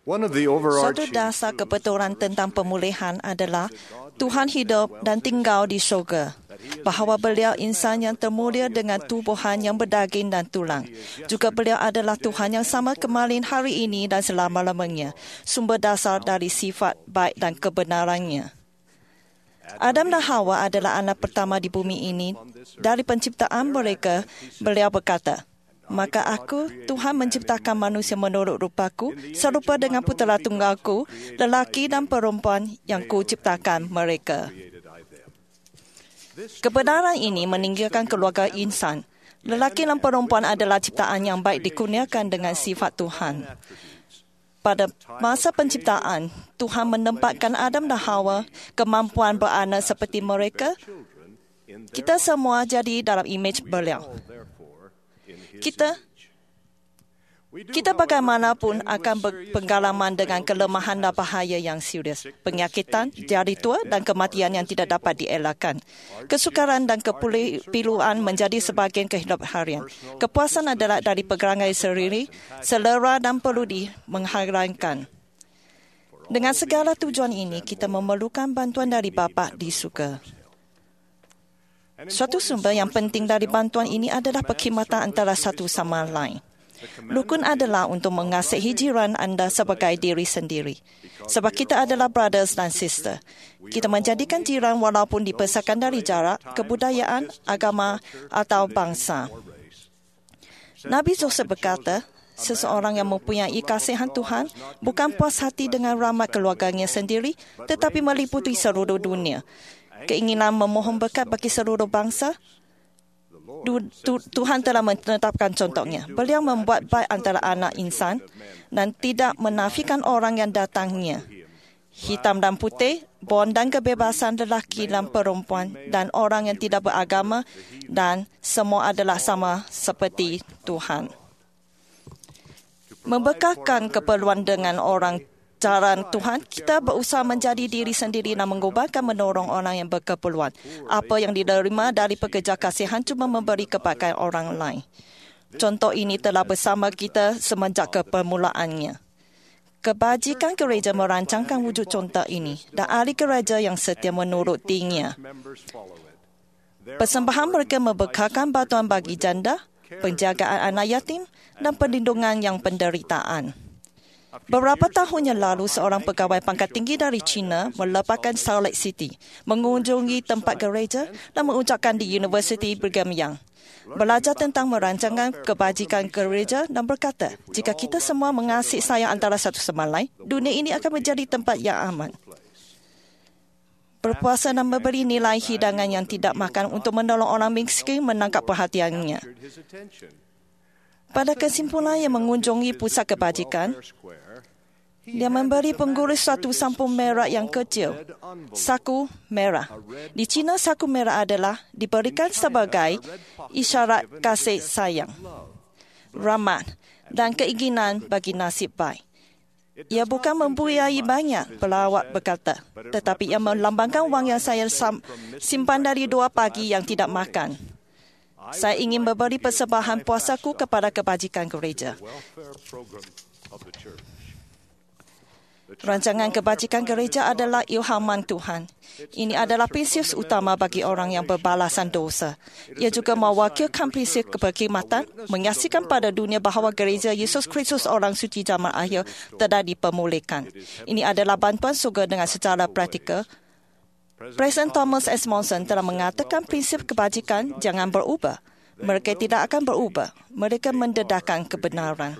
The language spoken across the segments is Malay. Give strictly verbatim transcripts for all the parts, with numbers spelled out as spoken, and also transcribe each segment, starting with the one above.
One of the Satu overarching dasar kebetulan tentang pemulihan adalah Tuhan hidup dan tinggal di syurga, bahawa beliau insan yang termulia dengan tubuhan yang berdaging dan tulang. Juga beliau adalah Tuhan yang sama kemarin, hari ini dan selama-lamanya, sumber dasar dari sifat baik dan kebenarannya. Adam dan Hawa adalah anak pertama di bumi ini. Dari penciptaan mereka, beliau berkata, "Maka aku, Tuhan, menciptakan manusia menurut rupaku, serupa dengan putera tunggalku, lelaki dan perempuan yang kuciptakan mereka." Kebenaran ini meninggalkan keluarga insan. Lelaki dan perempuan adalah ciptaan yang baik dikurniakan dengan sifat Tuhan. Pada masa penciptaan, Tuhan menempatkan Adam dan Hawa kemampuan beranak seperti mereka. Kita semua jadi dalam imej beliau. Kita Kita bagaimanapun akan berpengalaman dengan kelemahan dan bahaya yang serius, penyakitan, jari tua dan kematian yang tidak dapat dielakkan. Kesukaran dan kepiluan menjadi sebahagian kehidupan harian. Kepuasan adalah dari perangai sendiri, selera dan perlu dimengharapkan. Dengan segala tujuan ini, kita memerlukan bantuan dari Bapa di surga. Suatu sumber yang penting dari bantuan ini adalah perkhidmatan antara satu sama lain. Rukun adalah untuk mengasihi jiran anda sebagai diri sendiri. Sebab kita adalah brothers dan sister. Kita menjadikan jiran walaupun dipisahkan dari jarak, kebudayaan, agama atau bangsa. Nabi Joseph berkata, seseorang yang mempunyai kasihan Tuhan bukan puas hati dengan rahmat keluarganya sendiri, tetapi meliputi seluruh dunia. Keinginan memohon berkat bagi seluruh bangsa. Tuhan telah menetapkan contohnya. Beliau membuat baik antara anak insan dan tidak menafikan orang yang datangnya. Hitam dan putih, bond dan kebebasan lelaki dan perempuan dan orang yang tidak beragama, dan semua adalah sama seperti Tuhan. Membekalkan keperluan dengan orang cara Tuhan, kita berusaha menjadi diri sendiri dan mengubahkan menolong orang yang berkeperluan. Apa yang diterima dari pekerja kasihan cuma memberi kepada orang lain. Contoh ini telah bersama kita semenjak kepermulaannya. Kebajikan gereja merancangkan wujud contoh ini dan ahli gereja yang setia menurutinya. Persembahan mereka membekalkan bantuan bagi janda, penjagaan anak yatim dan perlindungan yang penderitaan. Beberapa tahun yang lalu, seorang pegawai pangkat tinggi dari China melepaskan Salt Lake City, mengunjungi tempat gereja dan mengucapkan di Universiti Brigham Young. Belajar tentang merancangkan kebajikan gereja dan berkata, jika kita semua mengasihi sayang antara satu sama lain, dunia ini akan menjadi tempat yang aman. Berpuasa dan memberi nilai hidangan yang tidak makan untuk menolong orang miskin menangkap perhatiannya. Pada kesimpulan yang mengunjungi pusat kebajikan, dia memberi pengurus suatu sampul merah yang kecil, saku merah. Di China, saku merah adalah diberikan sebagai isyarat kasih sayang, rahmat dan keinginan bagi nasib baik. Ia bukan mempunyai banyak, pelawak berkata, tetapi ia melambangkan wang yang saya simpan dari dua pagi yang tidak makan. Saya ingin memberi persembahan puasaku kepada kebajikan gereja. Rancangan kebajikan gereja adalah ilhaman Tuhan. Ini adalah prinsip utama bagi orang yang berbalasan dosa. Ia juga mewakilkan prinsip keperkhidmatan, menyaksikan pada dunia bahawa gereja Yesus Kristus orang suci zaman akhir telah dipermulihkan. Ini adalah bantuan surga dengan secara praktikal. Presiden Thomas S. Monson telah mengatakan prinsip kebajikan jangan berubah. Mereka tidak akan berubah. Mereka mendedahkan kebenaran.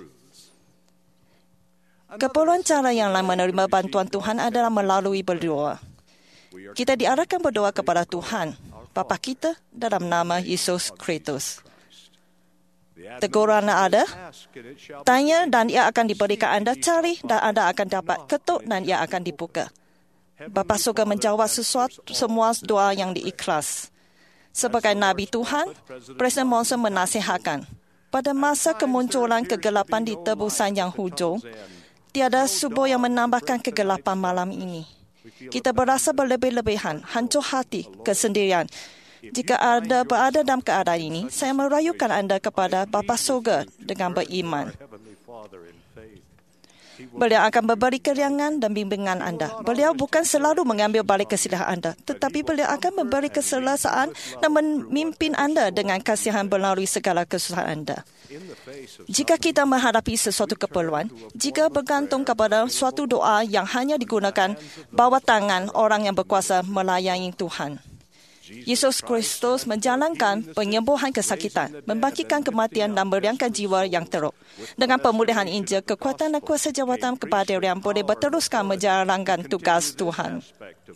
Keperluan cara yang lain menerima bantuan Tuhan adalah melalui berdoa. Kita diarahkan berdoa kepada Tuhan, Bapa kita, dalam nama Yesus Kristus. Teguran ada, tanya dan ia akan diberikan anda, cari dan anda akan dapat, ketuk dan ia akan dibuka. Bapa surga menjawab sesuatu, semua doa yang diikhlas. Sebagai Nabi Tuhan, Presiden Monson menasihatkan, pada masa kemunculan kegelapan di tebusan yang hujung, tiada subuh yang menambahkan kegelapan malam ini. Kita berasa berlebih-lebihan, hancur hati, kesendirian. Jika anda berada dalam keadaan ini, saya merayukan anda kepada Bapa surga dengan beriman. Beliau akan memberi keringanan dan bimbingan anda. Beliau bukan selalu mengambil balik kesalahan anda, tetapi beliau akan memberi keselesaan dan memimpin anda dengan kasihan melalui segala kesusahan anda. Jika kita menghadapi sesuatu keperluan, jika bergantung kepada suatu doa yang hanya digunakan bawah tangan orang yang berkuasa melayani Tuhan. Yesus Kristus menjalankan penyembuhan kesakitan, membangkitkan kematian dan meriangkan jiwa yang teruk. Dengan pemulihan Injil, kekuatan dan kuasa jawatan kepada yang boleh berteruskan menjalankan tugas Tuhan.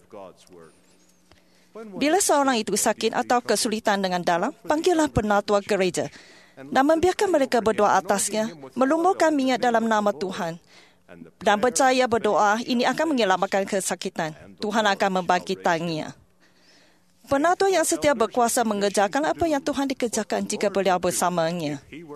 Bila seorang itu sakit atau kesulitan dengan dalam, panggillah penatua gereja dan membiarkan mereka berdoa atasnya, melumurkan minyak dalam nama Tuhan. Dan percaya berdoa, ini akan menyelamatkan kesakitan. Tuhan akan membangkitkannya. Penatua yang setia berkuasa mengerjakan apa yang Tuhan dikerjakan jika beliau bersamanya.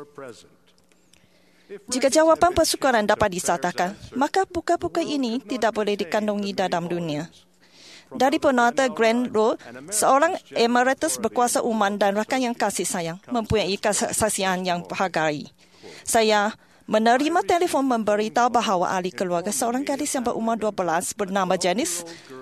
Jika jawapan persyukuran dapat disatakan, maka buka-buka ini tidak boleh dikandungi dalam dunia. Dari penata Grand Road, seorang emeritus berkuasa uman dan rakan yang kasih sayang mempunyai kesaksian yang berhargai. Saya menerima telefon memberitahu bahawa ahli keluarga seorang gadis yang berumur dua belas bernama Janice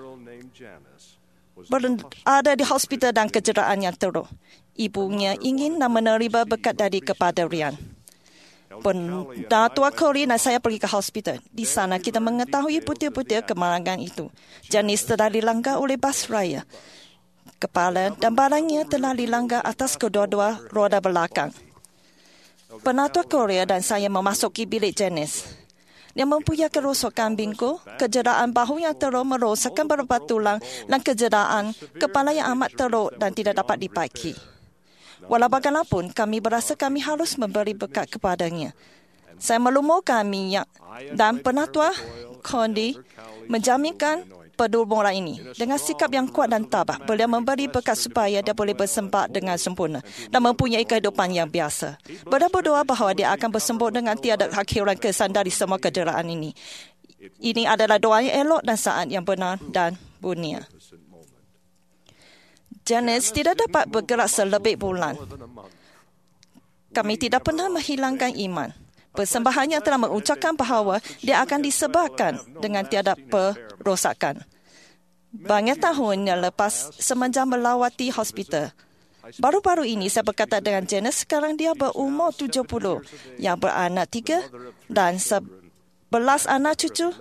berada di hospital dan kecederaan yang teruk. Ibunya ingin dan menerima berkat dari kepaderian. Penatua Corey dan saya pergi ke hospital. Di sana kita mengetahui butir-butir kemalangan itu. Janice telah dilanggar oleh bas raya. Kepala dan barangnya telah dilanggar atas kedua-dua roda belakang. Penatua Corey dan saya memasuki bilik Janice. Dia mempunyai kerosakan bingkul, kecederaan bahu yang teruk merosakkan beberapa tulang dan kecederaan kepala yang amat teruk dan tidak dapat dipaiki. Walau bagaimanapun, kami berasa kami harus memberi berkat kepadanya. Saya melumurkan minyak dan penatua Condi menjaminkan permohonan ini. Dengan sikap yang kuat dan tabah, beliau memberi berkat supaya dia boleh bersembuh dengan sempurna dan mempunyai kehidupan yang biasa. Beliau berdoa bahawa dia akan bersembuh dengan tiada akhiran kesan dari semua kecederaan ini. Ini adalah doa yang elok dan saat yang benar dan mulia. Janice tidak dapat bergerak selebih bulan. Kami tidak pernah menghilangkan iman. Persembahannya telah mengucapkan bahawa dia akan disebabkan dengan tiada perosakan. Banyak tahun yang lepas semenjak melawati hospital. Baru-baru ini saya berkata dengan Janice, sekarang dia berumur tujuh puluh, yang beranak tiga dan sebelas anak cucu.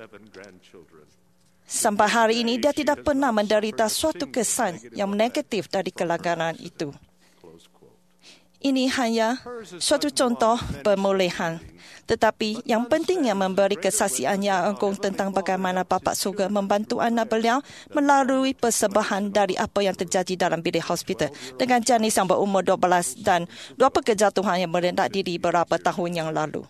Sampai hari ini dia tidak pernah menderita suatu kesan yang negatif dari kelanggaran itu. Ini hanya suatu contoh pemulihan. Tetapi yang pentingnya memberi kesaksian yang agung tentang bagaimana Bapa Surga membantu anak beliau melalui persembahan dari apa yang terjadi dalam bilik hospital dengan Janice yang berumur dua belas dan dua pekerja Tuhan yang merendah diri beberapa tahun yang lalu.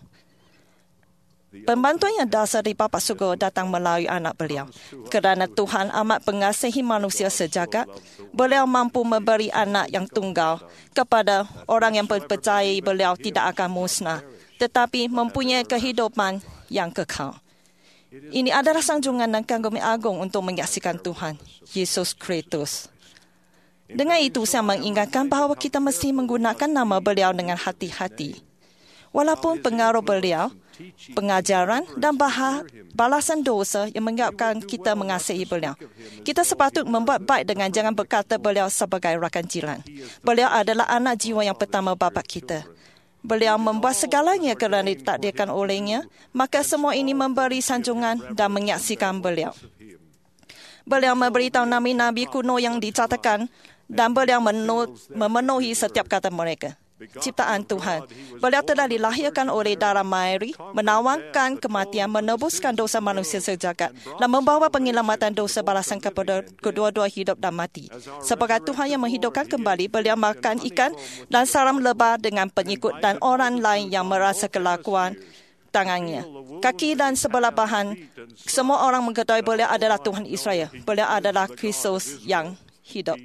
Pembantuan yang dasar dari Bapa Surga datang melalui anak beliau. Kerana Tuhan amat mengasihi manusia sejagat, beliau mampu memberi anak yang tunggal kepada orang yang percaya beliau tidak akan musnah, tetapi mempunyai kehidupan yang kekal. Ini adalah sanjungan dan kagumi agung untuk menyaksikan Tuhan, Yesus Kristus. Dengan itu, saya mengingatkan bahawa kita mesti menggunakan nama beliau dengan hati-hati. Walaupun pengaruh beliau, pengajaran dan bahas, balasan dosa yang mengingatkan kita mengasihi beliau. Kita sepatut membuat baik dengan jangan berkata beliau sebagai rakan jiran. Beliau adalah anak jiwa yang pertama bapa kita. Beliau membuat segalanya kerana ditakdirkan olehnya, maka semua ini memberi sanjungan dan menyaksikan beliau. Beliau memberitahu nabi-nabi kuno yang dicatatkan dan beliau memenuhi setiap kata mereka. Ciptaan Tuhan. Beliau telah dilahirkan oleh darah Mary, menawarkan kematian, menebuskan dosa manusia sejagat dan membawa penyelamatan dosa balasan kepada kedua-dua hidup dan mati. Sebagai Tuhan yang menghidupkan kembali, beliau makan ikan dan saram lebah dengan pengikut dan orang lain yang merasa kelakuan tangannya. Kaki dan sebelah bahan, semua orang mengetahui beliau adalah Tuhan Israel. Beliau adalah Kristus yang hidup.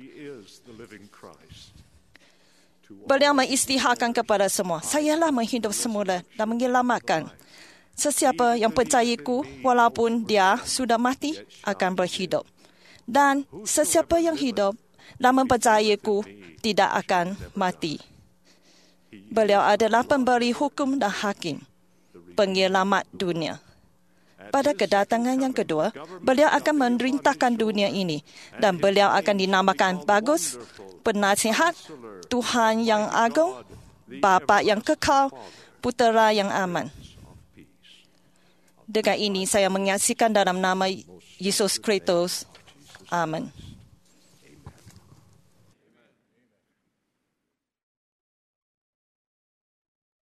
Beliau mengisytiharkan kepada semua, sayalah menghidup semula dan menyelamatkan. Sesiapa yang percayaku, walaupun dia sudah mati, akan berhidup. Dan sesiapa yang hidup dan mempercayaku, tidak akan mati. Beliau adalah pemberi hukum dan hakim, penyelamat dunia. pada kedatangan yang kedua, beliau akan memerintahkan dunia ini dan beliau akan dinamakan Bagus, Penasihat, Tuhan yang Agung, Bapa yang Kekal, Putera yang Aman. Dengan ini saya menyaksikan dalam nama Yesus Kristus. Amin.